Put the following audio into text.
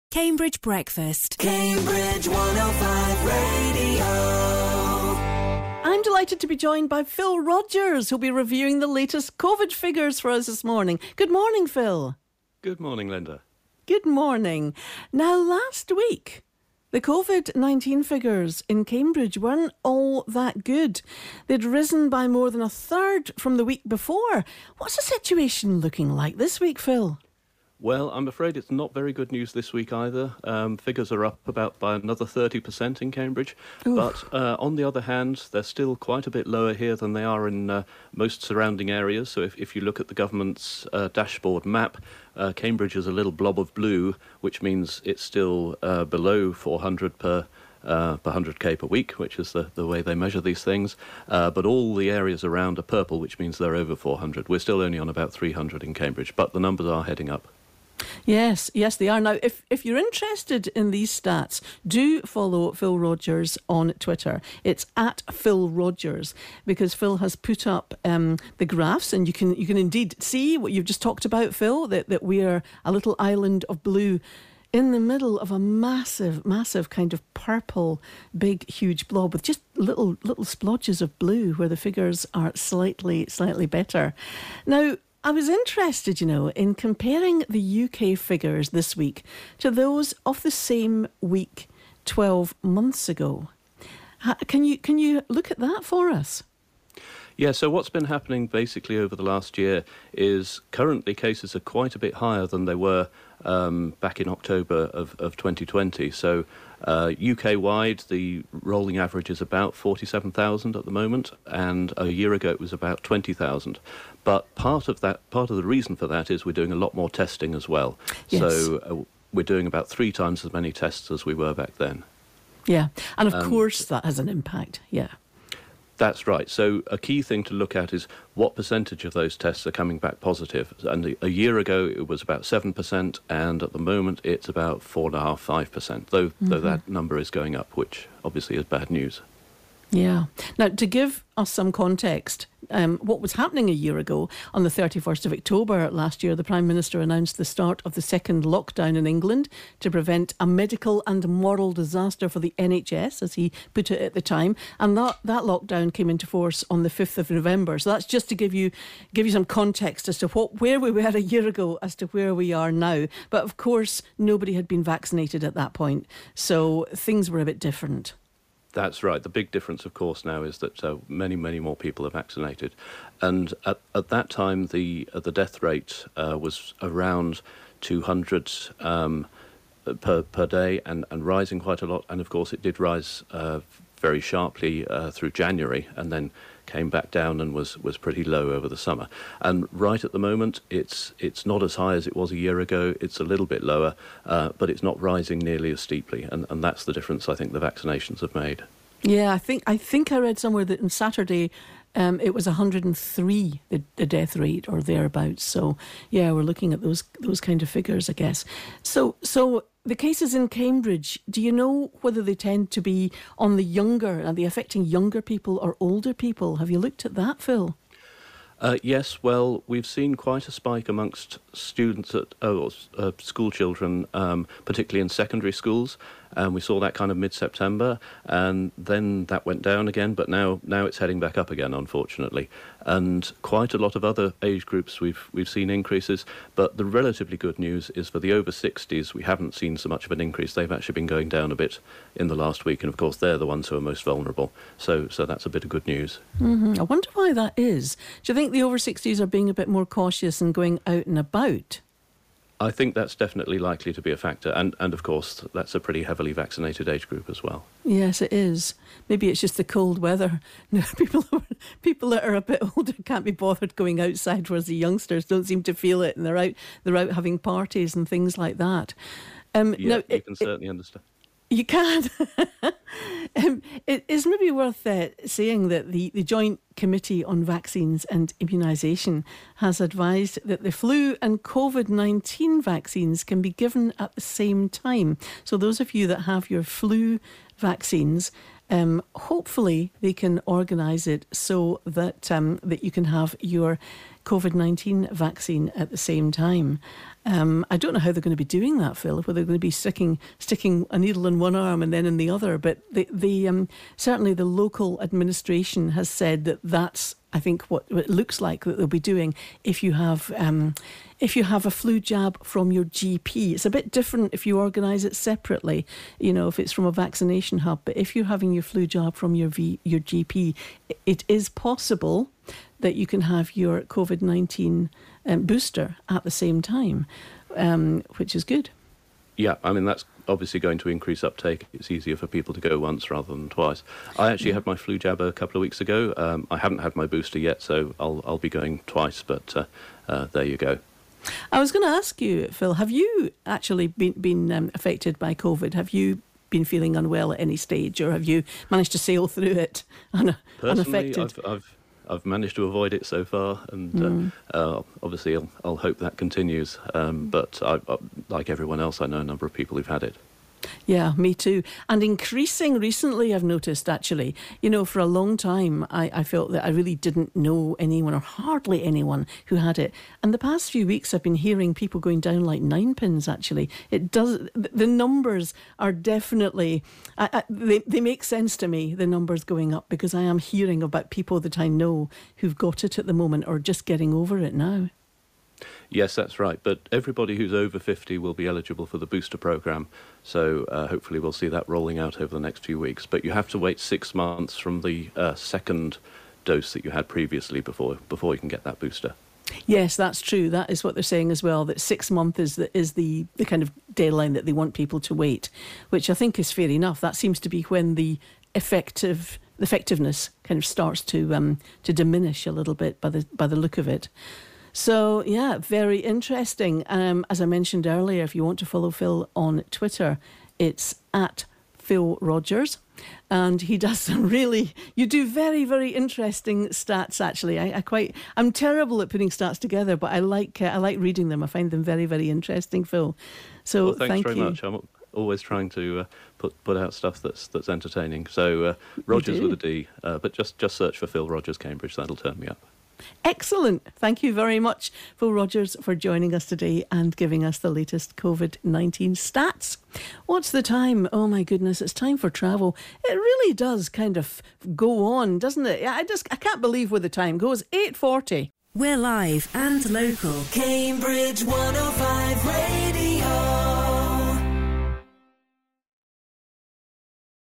Cambridge Breakfast. Cambridge 105 Radio. I'm delighted to be joined by Phil Rogers, who'll be reviewing the latest COVID figures for us this morning. Good morning, Phil. Good morning, Linda. Good morning. Now, last week, the COVID-19 figures in Cambridge weren't all that good. They'd risen by more than a third from the week before. What's the situation looking like this week, Phil? Well, I'm afraid it's not very good news this week either. Figures are up by another 30% in Cambridge. Oof. But on the other hand, they're still quite a bit lower here than they are in most surrounding areas. So if you look at the government's dashboard map, Cambridge is a little blob of blue, which means it's still below 400 per 100k per week, which is the way they measure these things. But all the areas around are purple, which means they're over 400. We're still only on about 300 in Cambridge, but the numbers are heading up. Yes, they are. Now, if you're interested in these stats, do follow Phil Rogers on Twitter. It's at Phil Rogers, because Phil has put up the graphs, and you can indeed see what you've just talked about, Phil, that we are a little island of blue in the middle of a massive kind of purple, big, huge blob with just little splotches of blue where the figures are slightly better. Now, I was interested, in comparing the UK figures this week to those of the same week 12 months ago. Can you look at that for us? Yeah, so what's been happening basically over the last year is currently cases are quite a bit higher than they were back in October of 2020. So UK-wide, the rolling average is about 47,000 at the moment, and a year ago it was about 20,000. But part of the reason for that is we're doing a lot more testing as well. Yes. So we're doing about 3 times as many tests as we were back then. Yeah, and of course that has an impact, yeah. That's right. So a key thing to look at is what percentage of those tests are coming back positive. And a year ago it was about 7%, and at the moment it's about 4.5%, 5%, though that number is going up, which obviously is bad news. Yeah. Now, to give us some context, what was happening a year ago, on the 31st of October last year, the Prime Minister announced the start of the second lockdown in England to prevent a medical and moral disaster for the NHS, as he put it at the time. And that lockdown came into force on the 5th of November. So that's just to give you some context as to where we were a year ago as to where we are now. But of course, nobody had been vaccinated at that point. So things were a bit different. That's right. The big difference, of course, now is that many more people are vaccinated. And at that time, the death rate was around 200 per day and rising quite a lot. And, of course, it did rise very sharply through January and then came back down and was pretty low over the summer. And right at the moment, it's not as high as it was a year ago. It's a little bit lower, but it's not rising nearly as steeply. And that's the difference I think the vaccinations have made. Yeah, I think I read somewhere that on Saturday it was 103, the death rate or thereabouts. So yeah, we're looking at those kind of figures, I guess. So the cases in Cambridge, do you know whether they tend to be on the younger, are they affecting younger people or older people? Have you looked at that, Phil? Yes, well, we've seen quite a spike amongst students school children, particularly in secondary schools. We saw that kind of mid-September, and then that went down again, but now it's heading back up again, unfortunately. And quite a lot of other age groups we've seen increases, but the relatively good news is for the over 60s, we haven't seen so much of an increase. They've actually been going down a bit in the last week, and of course they're the ones who are most vulnerable. So that's a bit of good news. Mm-hmm. I wonder why that is. Do you think the over 60s are being a bit more cautious and going out and about? I think that's definitely likely to be a factor. And of course, that's a pretty heavily vaccinated age group as well. Yes, it is. Maybe it's just the cold weather. People that are a bit older can't be bothered going outside, whereas the youngsters don't seem to feel it, and they're out having parties and things like that. You can certainly understand. You can. It is maybe worth saying that the Joint Committee on Vaccines and Immunisation has advised that the flu and COVID-19 vaccines can be given at the same time. So those of you that have your flu vaccines, hopefully they can organise it so that that you can have your COVID-19 vaccine at the same time. I don't know how they're going to be doing that, Phil, whether they're going to be sticking a needle in one arm and then in the other. But certainly the local administration has said that that's, I think, what it looks like that they'll be doing if you have a flu jab from your GP. It's a bit different if you organise it separately, if it's from a vaccination hub. But if you're having your flu jab from your GP, it is possible that you can have your COVID-19 booster at the same time, which is good. Yeah, I mean, that's obviously going to increase uptake. It's easier for people to go once rather than twice. I actually had my flu jab a couple of weeks ago. I haven't had my booster yet, so I'll be going twice, but there you go. I was going to ask you, Phil, have you actually been affected by COVID? Have you been feeling unwell at any stage, or have you managed to sail through it unaffected? I've managed to avoid it so far, and obviously I'll hope that continues. But like everyone else, I know a number of people who've had it. Yeah, me too. And increasing recently, I've noticed, actually. For a long time, I felt that I really didn't know anyone, or hardly anyone, who had it. And the past few weeks, I've been hearing people going down like 9 pins, actually. The numbers are definitely, they make sense to me, the numbers going up, because I am hearing about people that I know who've got it at the moment or just getting over it now. Yes, that's right. But everybody who's over 50 will be eligible for the booster programme. So hopefully we'll see that rolling out over the next few weeks. But you have to wait 6 months from the second dose that you had previously before you can get that booster. Yes, that's true. That is what they're saying as well, that 6 months is the kind of deadline that they want people to wait, which I think is fair enough. That seems to be when the effectiveness kind of starts to diminish a little bit by the look of it. So, yeah, very interesting. As I mentioned earlier, if you want to follow Phil on Twitter, it's at Phil Rogers. And he does you do very, very interesting stats, actually. I'm terrible at putting stats together, but I like reading them. I find them very, very interesting, Phil. So well, thanks thank very you. much. I'm always trying to put out stuff that's entertaining. So Rogers with a D, but just search for Phil Rogers Cambridge. That'll turn me up. Excellent. Thank you very much, Phil Rogers, for joining us today and giving us the latest COVID-19 stats. What's the time? Oh my goodness, it's time for travel. It really does kind of go on, doesn't it? I can't believe where the time goes. 8:40. We're live and local. Cambridge 105 Radio.